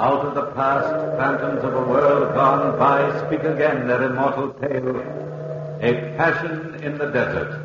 Out of the past, phantoms of a world gone by speak again their immortal tale. A Passion in the Desert.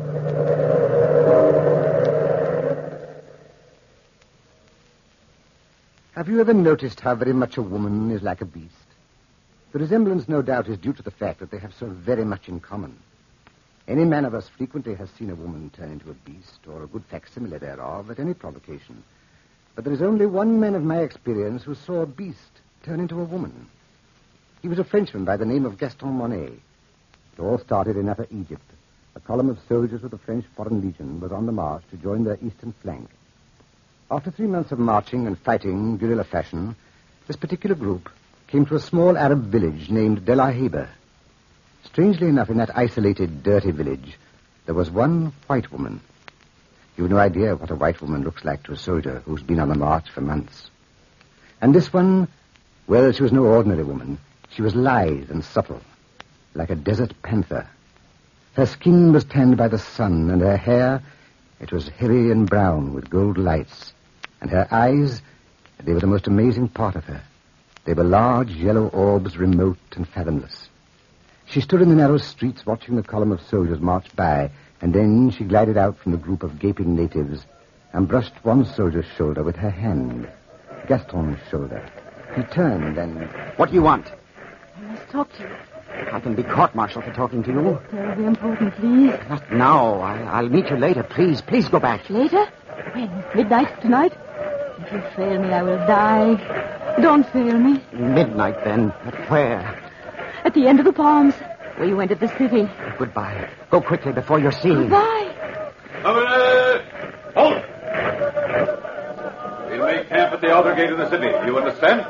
Have you ever noticed how very much a woman is like a beast? The resemblance, no doubt, is due to the fact that they have so very much in common. Any man of us frequently has seen a woman turn into a beast, or a good facsimile thereof, at any provocation. But there is only one man of my experience who saw a beast turn into a woman. He was a Frenchman by the name of Gaston Monet. It all started in Upper Egypt. A column of soldiers of the French Foreign Legion was on the march to join their eastern flank. After 3 months of marching and fighting guerrilla fashion, this particular group came to a small Arab village named Delaheba. Strangely enough, in that isolated, dirty village, there was one white woman. You've no idea what a white woman looks like to a soldier who's been on the march for months. And this one, well, she was no ordinary woman. She was lithe and supple, like a desert panther. Her skin was tanned by the sun, and her hair, it was hairy and brown with gold lights. And her eyes, they were the most amazing part of her. They were large yellow orbs, remote and fathomless. She stood in the narrow streets watching the column of soldiers march by, and then she glided out from the group of gaping natives and brushed one soldier's shoulder with her hand, Gaston's shoulder. He turned and... What do you want? I must talk to you. I can be court-martialed for talking to you. Terribly important, please. Not now. I'll meet you later. Please go back. Later? When? Midnight tonight? If you fail me, I will die. Don't fail me. Midnight, then. But where? At the end of the palms, where you entered the city. Goodbye. Go quickly before you're seen. Goodbye. Halt! We'll make camp at the outer gate of the city. You understand?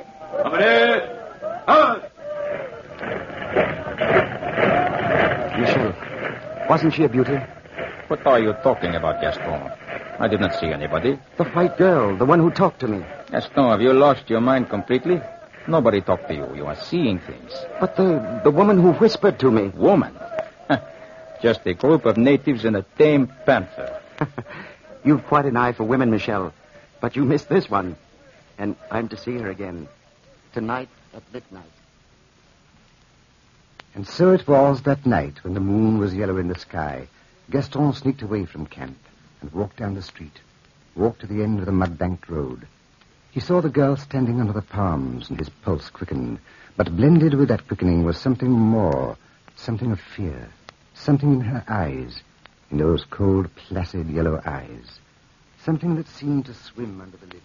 Michel, wasn't she a beauty? What are you talking about, Gaston? I did not see anybody. The white girl, the one who talked to me. Gaston, have you lost your mind completely? Nobody talked to you. You are seeing things. But the woman who whispered to me. Woman? Just a group of natives and a tame panther. You've quite an eye for women, Michel. But you missed this one. And I'm to see her again. Tonight at midnight. And so it was that night when the moon was yellow in the sky. Gaston sneaked away from camp and walked down the street, walked to the end of the mud-banked road. He saw the girl standing under the palms, and his pulse quickened. But blended with that quickening was something more, something of fear, something in her eyes, in those cold, placid yellow eyes, something that seemed to swim under the lids.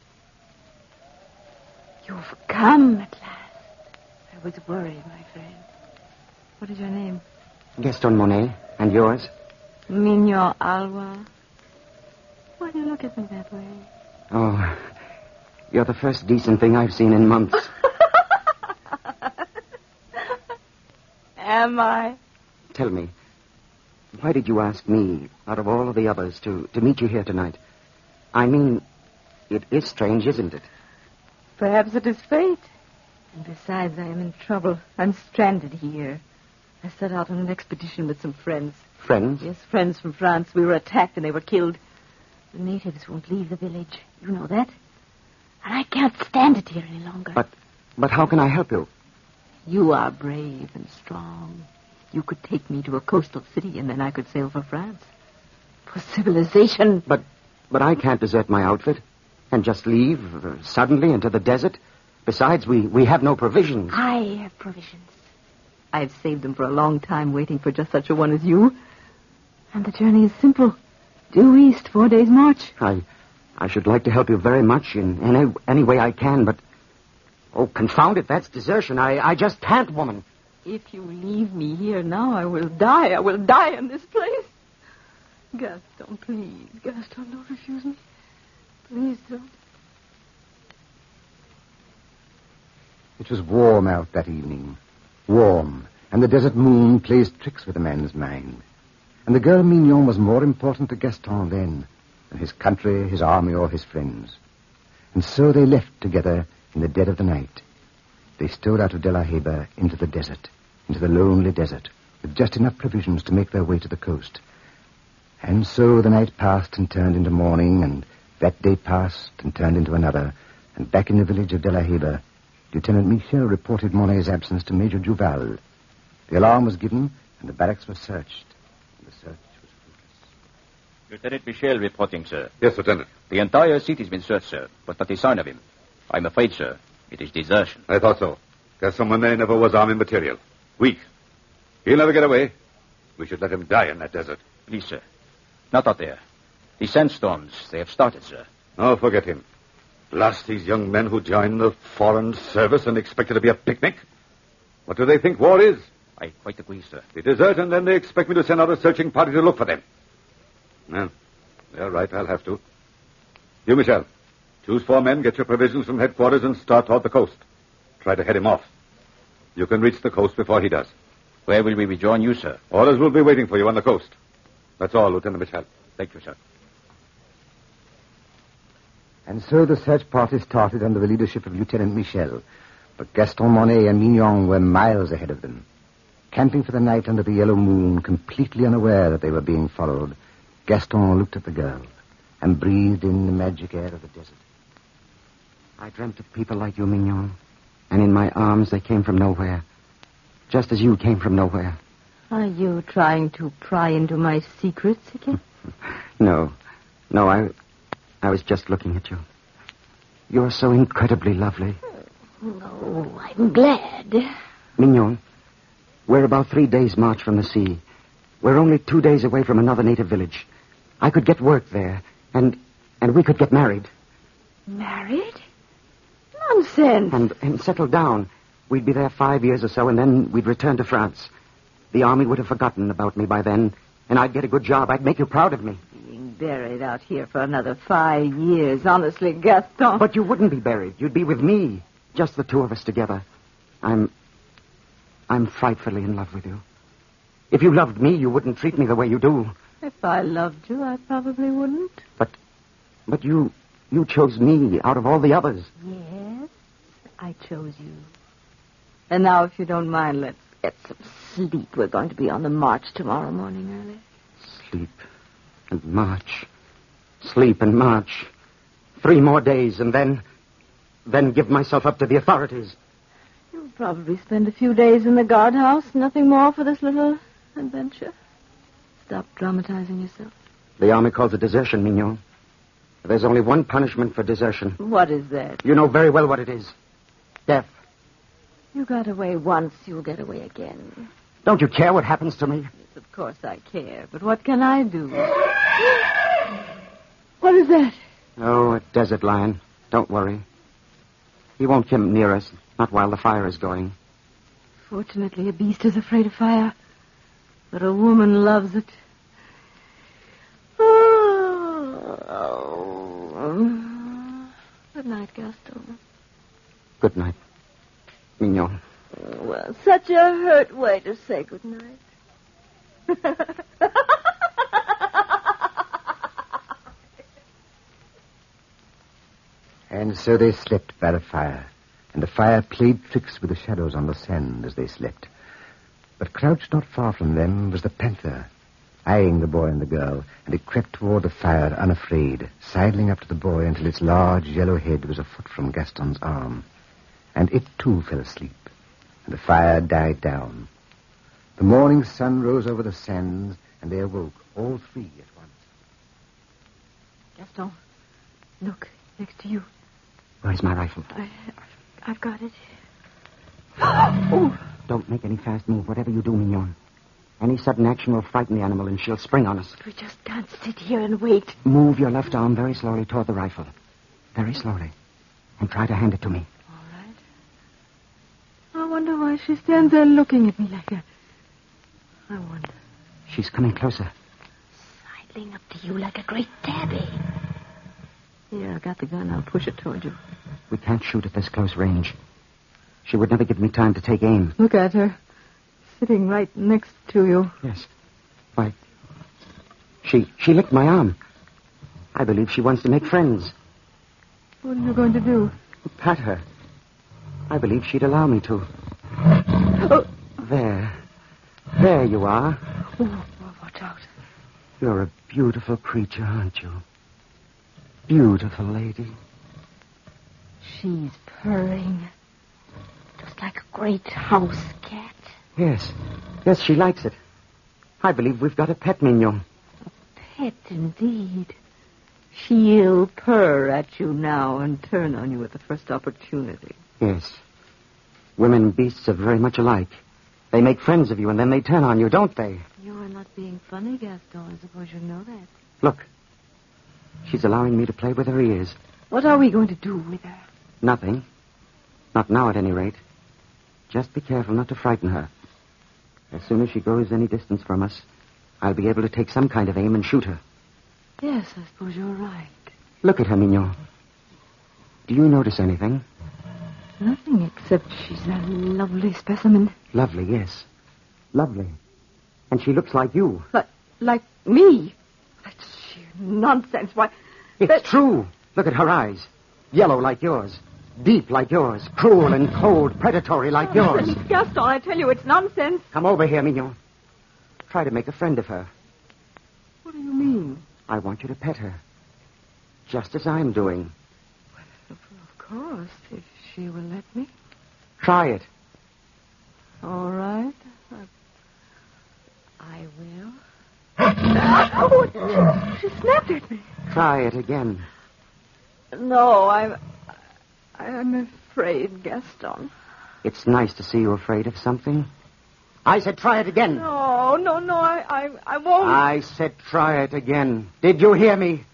You've come at last. I was worried, my friend. What is your name? Gaston Monet. And yours? Mignon Alwa. Why do you look at me that way? Oh, you're the first decent thing I've seen in months. Am I? Tell me, why did you ask me, out of all of the others, to meet you here tonight? I mean, it is strange, isn't it? Perhaps it is fate. And besides, I am in trouble. I'm stranded here. I set out on an expedition with some friends. Friends? Yes, friends from France. We were attacked and they were killed. The natives won't leave the village. You know that. And I can't stand it here any longer. But how can I help you? You are brave and strong. You could take me to a coastal city and then I could sail for France. For civilization. But I can't desert my outfit and just leave suddenly into the desert. Besides, we have no provisions. I have provisions. I've saved them for a long time, waiting for just such a one as you. And the journey is simple. Due east, 4 days' march. I should like to help you very much in any way I can, but... Oh, confound it, that's desertion. I just can't, woman. If you leave me here now, I will die. I will die in this place. Gaston, please. Gaston, don't refuse me. Please don't. It was warm out that evening. Warm. And the desert moon plays tricks with a man's mind. And the girl Mignon was more important to Gaston then than his country, his army, or his friends. And so they left together in the dead of the night. They stole out of Delaheba into the desert, into the lonely desert, with just enough provisions to make their way to the coast. And so the night passed and turned into morning, and that day passed and turned into another, And back in the village of De La Heba, Lieutenant Michel reported Monet's absence to Major Duval. The alarm was given, and the barracks were searched. And the search was fruitless. Lieutenant Michel reporting, sir. Yes, Lieutenant. The entire city's been searched, sir, but not a sign of him. I'm afraid, sir, it is desertion. I thought so. Gaston Monet never was army material. Weak. He'll never get away. We should let him die in that desert. Please, sir. Not out there. The sandstorms, they have started, sir. Oh, forget him. Blast these young men who join the foreign service and expect it to be a picnic. What do they think war is? I quite agree, sir. They desert, and then they expect me to send out a searching party to look for them. Well, they're right. I'll have to. You, Michel. Choose 4 men, get your provisions from headquarters, and start toward the coast. Try to head him off. You can reach the coast before he does. Where will we rejoin you, sir? Orders will be waiting for you on the coast. That's all, Lieutenant Michel. Thank you, sir. And so the search party started under the leadership of Lieutenant Michel. But Gaston Monet and Mignon were miles ahead of them. Camping for the night under the yellow moon, completely unaware that they were being followed, Gaston looked at the girl and breathed in the magic air of the desert. I dreamt of people like you, Mignon. And in my arms, they came from nowhere. Just as you came from nowhere. Are you trying to pry into my secrets again? No, I was just looking at you. You're so incredibly lovely. No, I'm glad. Mignon, we're about 3 days' march from the sea. We're only 2 days away from another native village. I could get work there, and we could get married. Married? Nonsense. And settle down. We'd be there 5 years or so, and then we'd return to France. The army would have forgotten about me by then, and I'd get a good job. I'd make you proud of me. Being buried out here for another 5 years, honestly, Gaston. But you wouldn't be buried. You'd be with me. Just the 2 of us together. I'm frightfully in love with you. If you loved me, you wouldn't treat me the way you do. If I loved you, I probably wouldn't. But you chose me out of all the others. Yes, I chose you. And now, if you don't mind, let's get some sleep. We're going to be on the march tomorrow morning early. Sleep and march. Sleep and march. 3 more days, and then give myself up to the authorities. You'll probably spend a few days in the guardhouse. Nothing more for this little adventure. Stop dramatizing yourself. The army calls it desertion, Mignon. There's only one punishment for desertion. What is that? You know very well what it is. Death. You got away once, you'll get away again. Don't you care what happens to me? Yes, of course I care, but what can I do? What is that? Oh, a desert lion. Don't worry. He won't come near us, not while the fire is going. Fortunately, a beast is afraid of fire, but a woman loves it. Good night, Gaston. Good night, Mignon. Well, such a hurt way to say good night. And so they slept by the fire, and the fire played tricks with the shadows on the sand as they slept. But crouched not far from them was the panther, eyeing the boy and the girl, and it crept toward the fire unafraid, sidling up to the boy until its large yellow head was a foot from Gaston's arm. And it, too, fell asleep, and the fire died down. The morning sun rose over the sands, and they awoke, all 3 at once. Gaston, look, next to you. Where's my rifle? I've got it. Oh! Don't make any fast move, whatever you do, Mignon. Any sudden action will frighten the animal, and she'll spring on us. We just can't sit here and wait. Move your left arm very slowly toward the rifle. Very slowly. And try to hand it to me. All right. I wonder why she stands there looking at me like that. I wonder. She's coming closer. Sidling up to you like a great tabby. Here, I got the gun. I'll push it toward you. We can't shoot at this close range. She would never give me time to take aim. Look at her. Sitting right next to you. Yes. Why, she licked my arm. I believe she wants to make friends. What are you going to do? Pat her. I believe she'd allow me to. Oh. There. There you are. Oh, watch out. You're a beautiful creature, aren't you? Beautiful lady. She's purring. Just like a great house cat. Yes. Yes, she likes it. I believe we've got a pet, Mignon. Pet, indeed. She'll purr at you now and turn on you at the first opportunity. Yes. Women and beasts are very much alike. They make friends of you and then they turn on you, don't they? You are not being funny, Gaston. I suppose you know that. Look. She's allowing me to play with her ears. What are we going to do with her? Nothing. Not now, at any rate. Just be careful not to frighten her. As soon as she goes any distance from us, I'll be able to take some kind of aim and shoot her. Yes, I suppose you're right. Look at her, Mignon. Do you notice anything? Nothing except she's a lovely specimen. Lovely, yes. Lovely. And she looks like you. Like me? That's sheer nonsense. Why... It's true. Look at her eyes. Yellow like yours. Deep like yours. Cruel and cold, predatory like yours. Gaston, I tell you, it's nonsense. Come over here, Mignon. Try to make a friend of her. What do you mean? I want you to pet her. Just as I'm doing. Of course, if she will let me. Try it. All right. I will. Oh, she snapped at me. Try it again. No, I'm afraid, Gaston. It's nice to see you afraid of something. I said try it again. No, I won't. I said try it again. Did you hear me?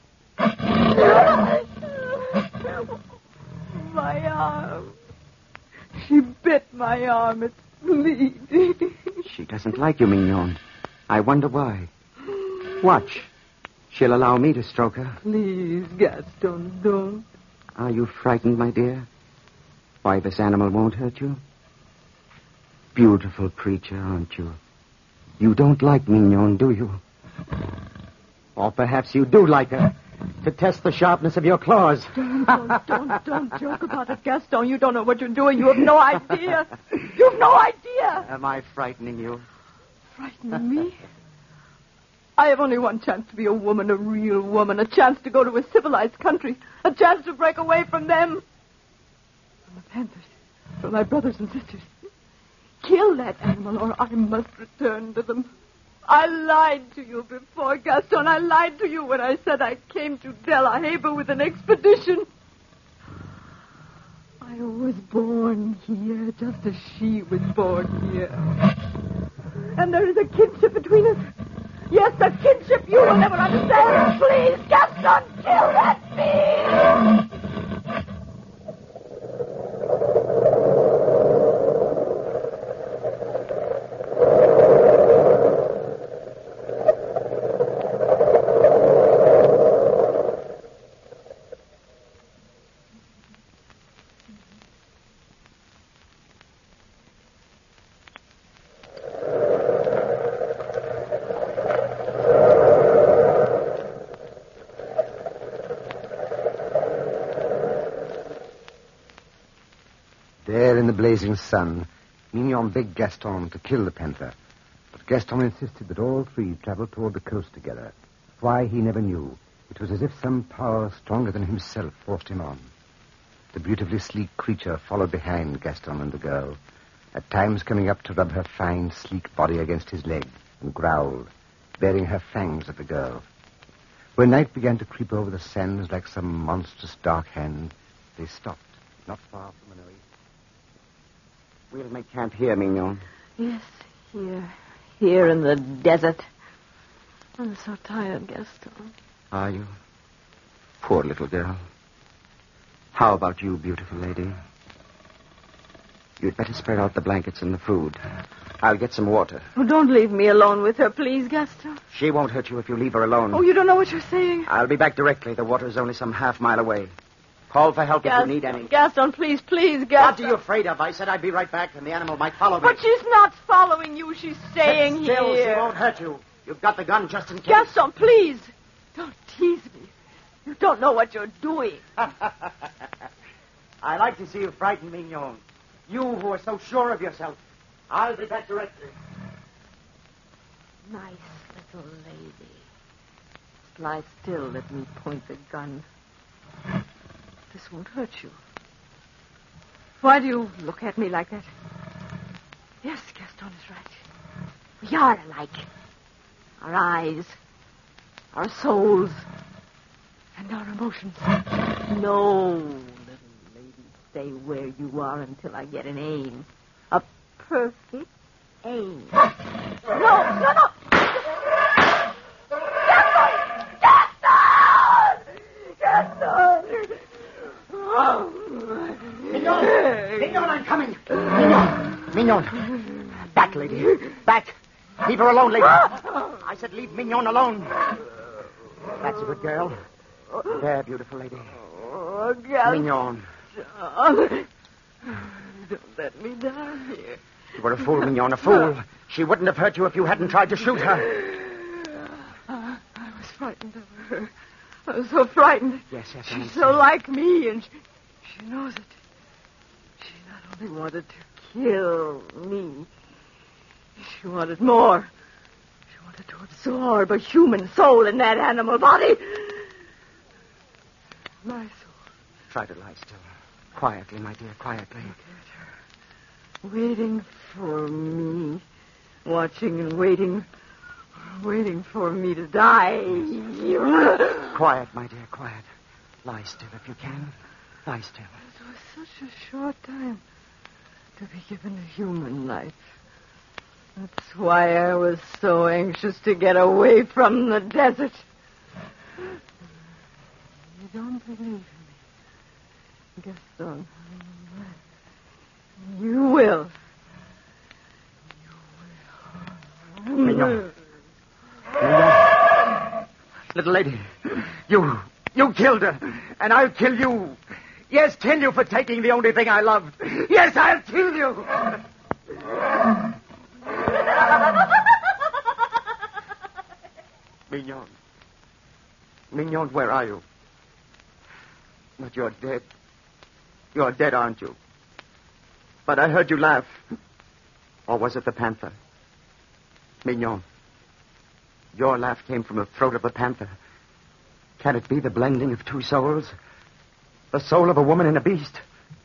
My arm. She bit my arm. It's bleeding. She doesn't like you, Mignon. I wonder why. Watch. She'll allow me to stroke her. Please, Gaston, don't. Are you frightened, my dear? Why, this animal won't hurt you? Beautiful creature, aren't you? You don't like Mignon, do you? Or perhaps you do like her, to test the sharpness of your claws. Don't joke about it, Gaston. You don't know what you're doing. You have no idea. You've no idea. Am I frightening you? Frightening me? I have only one chance to be a woman, a real woman, a chance to go to a civilized country, a chance to break away from them. From the Panthers, from my brothers and sisters. Kill that animal or I must return to them. I lied to you before, Gaston. I lied to you when I said I came to De La Haye with an expedition. I was born here just as she was born here. And there is a kinship between us. Yes, a kinship you will never understand. Please, Gaston, kill that beast! There in the blazing sun, Mignon begged Gaston to kill the panther. But Gaston insisted that all three travel toward the coast together. Why, he never knew. It was as if some power stronger than himself forced him on. The beautifully sleek creature followed behind Gaston and the girl, at times coming up to rub her fine, sleek body against his leg and growled, baring her fangs at the girl. When night began to creep over the sands like some monstrous dark hand, they stopped, not far from an oasis. We'll make camp here, Mignon. Yes, here in the desert. I'm so tired, Gaston. Are you? Poor little girl. How about you, beautiful lady? You'd better spread out the blankets and the food. I'll get some water. Oh, don't leave me alone with her, please, Gaston. She won't hurt you if you leave her alone. Oh, you don't know what you're saying. I'll be back directly. The water is only some half-mile away. Call for help if you need any. Gaston, please, Gaston. What are you afraid of? I said I'd be right back, and the animal might follow me. But she's not following you. She's staying Sit still, here. She won't hurt you. You've got the gun just in case. Gaston, please. Don't tease me. You don't know what you're doing. I like to see you frightened, Mignon. You who are so sure of yourself. I'll be back directly. Nice little lady. Lie still. Let me point the gun. This won't hurt you. Why do you look at me like that? Yes, Gaston is right. We are alike. Our eyes, our souls, and our emotions. No, little lady, stay where you are until I get an aim. A perfect aim. No! Gaston! Mignon, I'm coming. Mignon. Back, lady. Back. Leave her alone, lady. I said leave Mignon alone. That's a good girl. There, beautiful lady. Oh, Gaston. Mignon. Don't let me down here. You were a fool, Mignon, a fool. She wouldn't have hurt you if you hadn't tried to shoot her. I was frightened of her. I was so frightened. Yes, She's so like me, and she knows it. She not only wanted to kill me, she wanted more. She wanted to absorb a human soul in that animal body. My soul. Try to lie still. Quietly, my dear, quietly. Waiting for me. Watching and waiting. Waiting for me to die. Quiet, my dear, quiet. Lie still if you can. Lie still. It was such a short time to be given a human life. That's why I was so anxious to get away from the desert. You don't believe me, Gaston. You will. Mignon. Little lady, you killed her, and I'll kill you. Yes, kill you for taking the only thing I loved. Yes, I'll kill you. Mignon, where are you? But you're dead. You're dead, aren't you? But I heard you laugh. Or was it the panther? Mignon, your laugh came from the throat of the panther. Can it be the blending of two souls? The soul of a woman and a beast?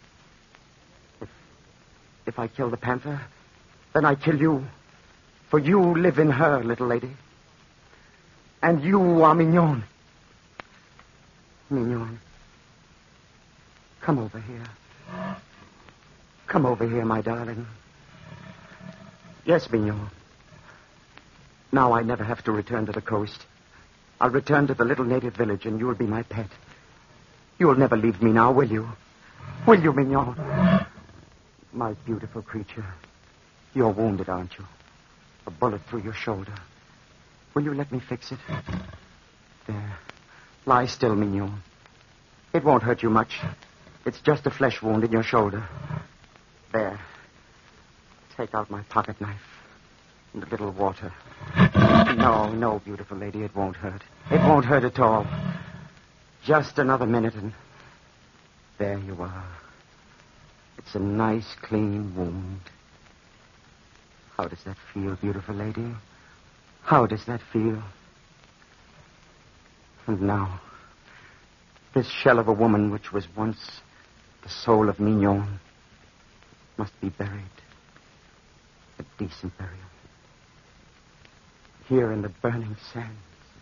If I kill the panther, then I kill you. For you live in her, little lady. And you are Mignon. Mignon, come over here. Come over here, my darling. Yes, Mignon. Now I never have to return to the coast. I'll return to the little native village, and you'll be my pet. You'll never leave me now, will you? Will you, Mignon? My beautiful creature. You're wounded, aren't you? A bullet through your shoulder. Will you let me fix it? There. Lie still, Mignon. It won't hurt you much. It's just a flesh wound in your shoulder. There. Take out my pocket knife and a little water. No, beautiful lady, it won't hurt. It won't hurt at all. Just another minute and there you are. It's a nice, clean wound. How does that feel, beautiful lady? How does that feel? And now, this shell of a woman which was once the soul of Mignon must be buried. A decent burial. Here in the burning sands.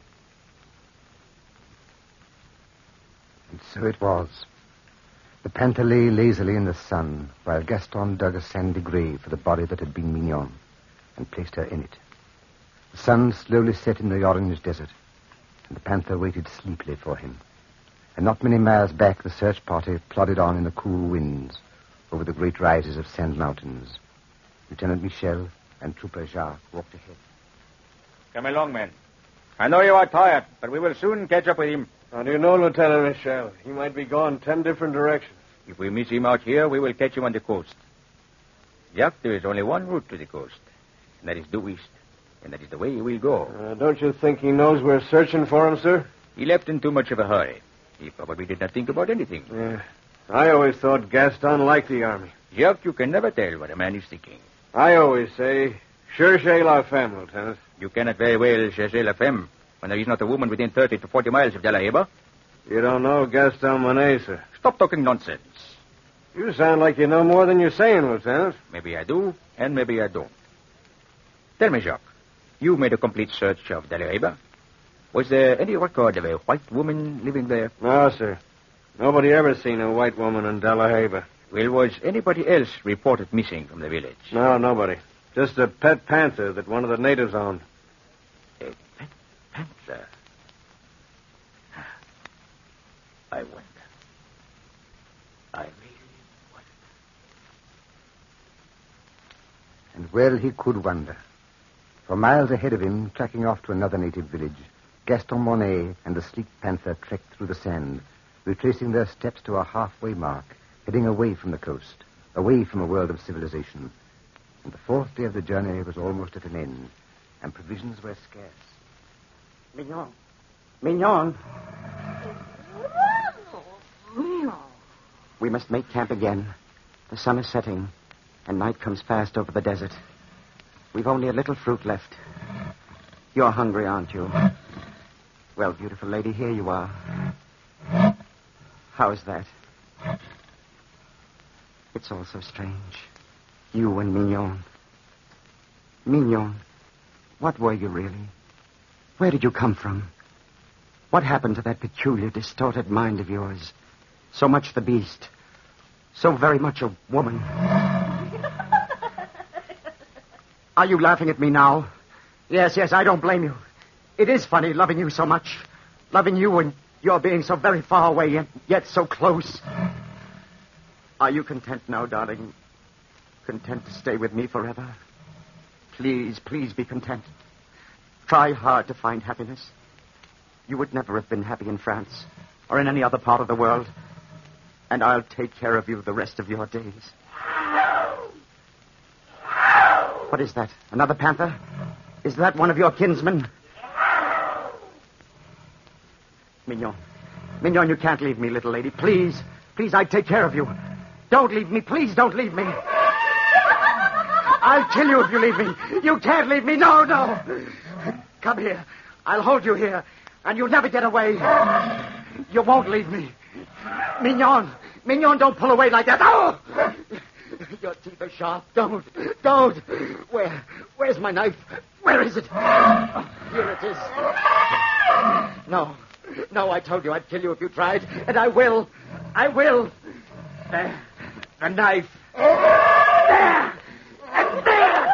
And so it was. The panther lay lazily in the sun, while Gaston dug a sandy grave for the body that had been Mignon, and placed her in it. The sun slowly set in the orange desert, and the panther waited sleepily for him. And not many miles back, the search party plodded on in the cool winds over the great rises of sand mountains. Lieutenant Michel and Trooper Jacques walked ahead. Come along, men. I know you are tired, but we will soon catch up with him. How do you know, Lieutenant Michel? He might be gone 10 different directions. If we miss him out here, we will catch him on the coast. Jacques, there is only one route to the coast, and that is due east. And that is the way he will go. Don't you think he knows we're searching for him, sir? He left in too much of a hurry. He probably did not think about anything. Yeah. I always thought Gaston liked the army. Jacques, you can never tell what a man is thinking. I always say, cherchez la femme, Lieutenant. You cannot very well chercher la femme when there is not a woman within 30 to 40 miles of De La Heba. You don't know Gaston Monet, sir. Stop talking nonsense. You sound like you know more than you're saying, Lieutenant. Maybe I do, and maybe I don't. Tell me, Jacques, you made a complete search of De La Riva. Was there any record of a white woman living there? No, sir. Nobody ever seen a white woman in De La Riva. Well, was anybody else reported missing from the village? No, nobody. Just a pet panther that one of the natives owned. A pet panther? I wonder. I really wonder. And well he could wonder. For miles ahead of him, tracking off to another native village, Gaston Monet and the sleek panther trekked through the sand, retracing their steps to a halfway mark, heading away from the coast, away from a world of civilization. And the fourth day of the journey was almost at an end, and provisions were scarce. Mignon. Mignon. We must make camp again. The sun is setting, and night comes fast over the desert. We've only a little fruit left. You're hungry, aren't you? Well, beautiful lady, here you are. How is that? It's all so strange. You and Mignon. Mignon, what were you really? Where did you come from? What happened to that peculiar, distorted mind of yours? So much the beast. So very much a woman. Are you laughing at me now? Yes, I don't blame you. It is funny loving you so much. Loving you and you're being so very far away and yet so close. Are you content now, darling? Content to stay with me forever? Please be content. Try hard to find happiness. You would never have been happy in France or in any other part of the world. And I'll take care of you the rest of your days. What is that? Another panther? Is that one of your kinsmen? Mignon, you can't leave me, little lady. Please, I'd take care of you. Don't leave me. Please don't leave me. I'll kill you if you leave me. You can't leave me. No. Come here. I'll hold you here, and you'll never get away. You won't leave me. Mignon, don't pull away like that. Oh! Your teeth are sharp. Don't. Where's my knife? Where is it? Oh, here it is. No, I told you I'd kill you if you tried, and I will. There. The knife. There. And there.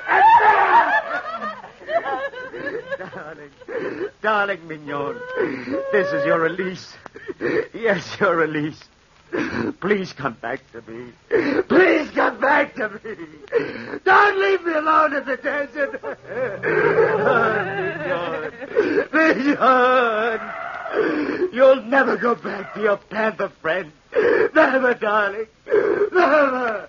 Darling Mignon, this is your release. Yes, your release. Please come back to me. Don't leave me alone in the desert. Mignon. You'll never go back to your panther friend. Never, darling. Never.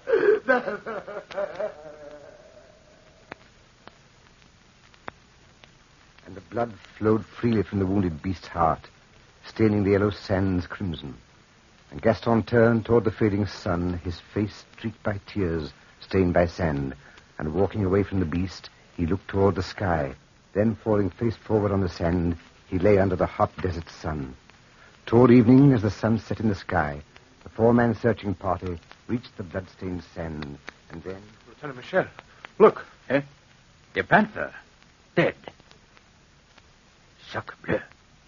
And the blood flowed freely from the wounded beast's heart, staining the yellow sands crimson. And Gaston turned toward the fading sun, his face streaked by tears, stained by sand. And walking away from the beast, he looked toward the sky. Then, falling face forward on the sand, he lay under the hot desert sun. Toward evening, as the sun set in the sky, the four-man searching party reached the blood-stained sand. And then... Lieutenant Michel, look. Eh? The panther. Dead. Sacre bleu.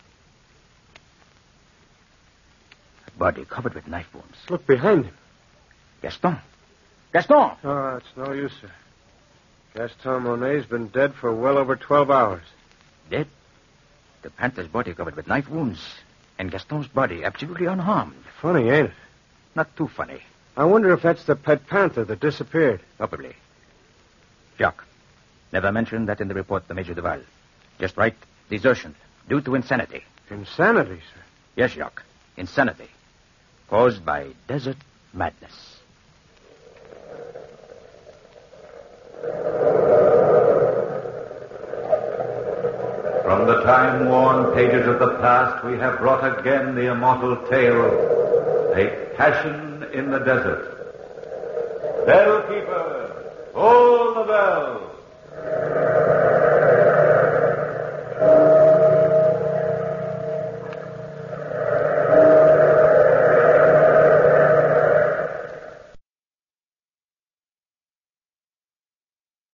Body covered with knife wounds. Look behind him. Gaston! Oh, it's no use, sir. Gaston Monet's been dead for well over 12 hours. Dead? The panther's body covered with knife wounds, and Gaston's body absolutely unharmed. Funny, ain't it? Not too funny. I wonder if that's the pet panther that disappeared. Probably. Jacques, never mention that in the report to Major Duval. Just write desertion due to insanity. Insanity, sir? Yes, Jacques. Insanity. Caused by desert madness. From the time-worn pages of the past, we have brought again the immortal tale, A Passion in the Desert. Bell